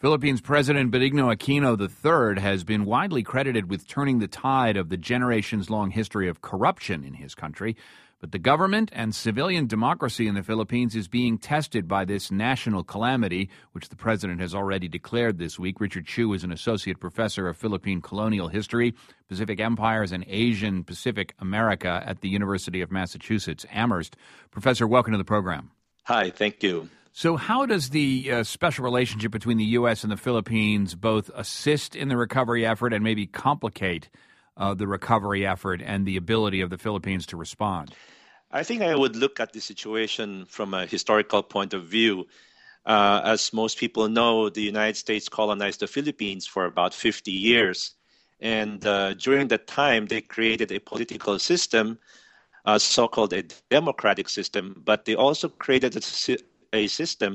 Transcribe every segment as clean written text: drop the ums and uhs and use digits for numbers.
Philippines President Benigno Aquino III has been widely credited with turning the tide of the generations-long history of corruption in his country. But the government and civilian democracy in the Philippines is being tested by this national calamity, which the president has already declared this week. Richard Chu is an associate professor of Philippine colonial history, Pacific Empires, and Asian Pacific America at the University of Massachusetts, Amherst. Professor, welcome to the program. Hi, thank you. So how does the special relationship between the U.S. and the Philippines both assist in the recovery effort and maybe complicate the recovery effort and the ability of the Philippines to respond? I think I would look at the situation from a historical point of view. As most people know, the United States colonized the Philippines for about 50 years. And during that time, they created a political system, so-called a democratic system, but they also created a system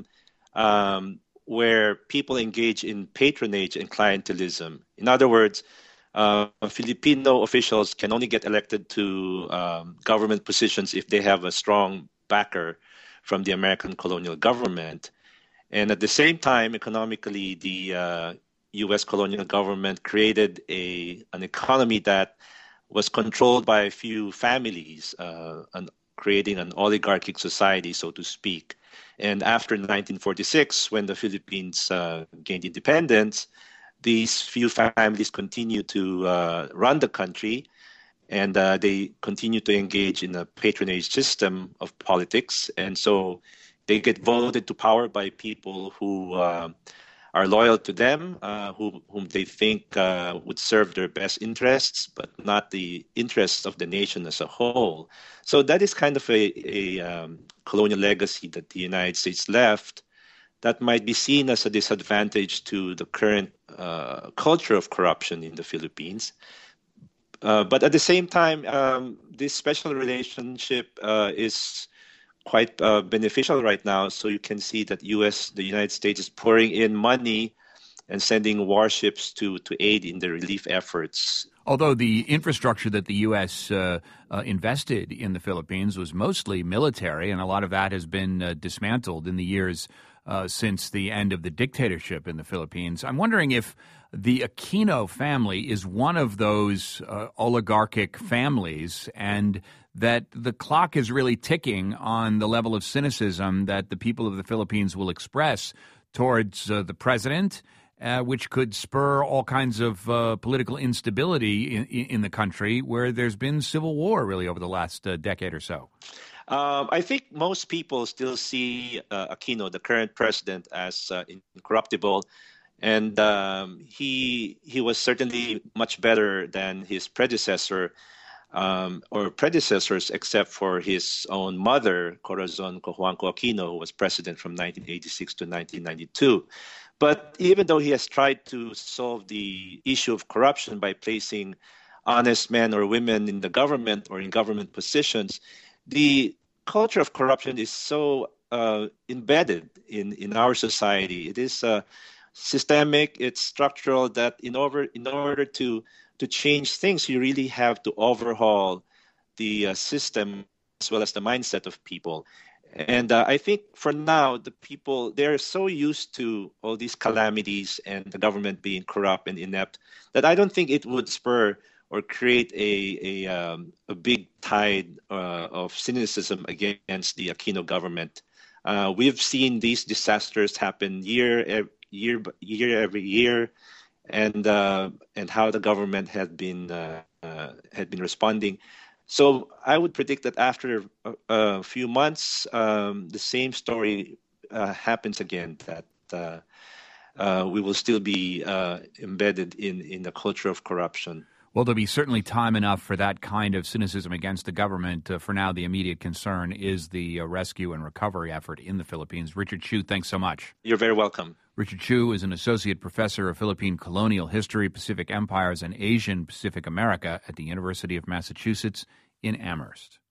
where people engage in patronage and clientelism. In other words, Filipino officials can only get elected to government positions if they have a strong backer from the American colonial government. And at the same time, economically, the U.S. colonial government created an economy that was controlled by a few families, creating an oligarchic society, so to speak. And after 1946, when the Philippines gained independence, these few families continue to run the country, and they continue to engage in a patronage system of politics. And so they get voted to power by people who are loyal to them, whom they think would serve their best interests, but not the interests of the nation as a whole. So that is kind of a colonial legacy that the United States left that might be seen as a disadvantage to the current culture of corruption in the Philippines. But at the same time, this special relationship is quite beneficial right now. So you can see that the United States is pouring in money and sending warships to aid in the relief efforts. Although the infrastructure that the U.S. Invested in the Philippines was mostly military, and a lot of that has been dismantled in the years since the end of the dictatorship in the Philippines. I'm wondering if the Aquino family is one of those oligarchic families, and that the clock is really ticking on the level of cynicism that the people of the Philippines will express towards the president, which could spur all kinds of political instability in the country where there's been civil war really over the last decade or so. I think most people still see Aquino, the current president, as incorruptible. And he was certainly much better than his predecessor or predecessors, except for his own mother, Corazon Cojuangco Aquino, who was president from 1986 to 1992. But even though he has tried to solve the issue of corruption by placing honest men or women in the government or in government positions, the culture of corruption is so embedded in our society. It is systemic, it's structural, that in order to change things, you really have to overhaul the system as well as the mindset of people. And I think for now, the people, they're so used to all these calamities and the government being corrupt and inept that I don't think it would spur or create a big tide of cynicism against the Aquino government. We've seen these disasters happen year every year, and how the government had been responding. So I would predict that after a few months, the same story happens again, that we will still be embedded in the culture of corruption. Well, there'll be certainly time enough for that kind of cynicism against the government. For now, the immediate concern is the rescue and recovery effort in the Philippines. Richard Chu, thanks so much. You're very welcome. Richard Chu is an associate professor of Philippine colonial history, Pacific Empires, and Asian Pacific America at the University of Massachusetts in Amherst.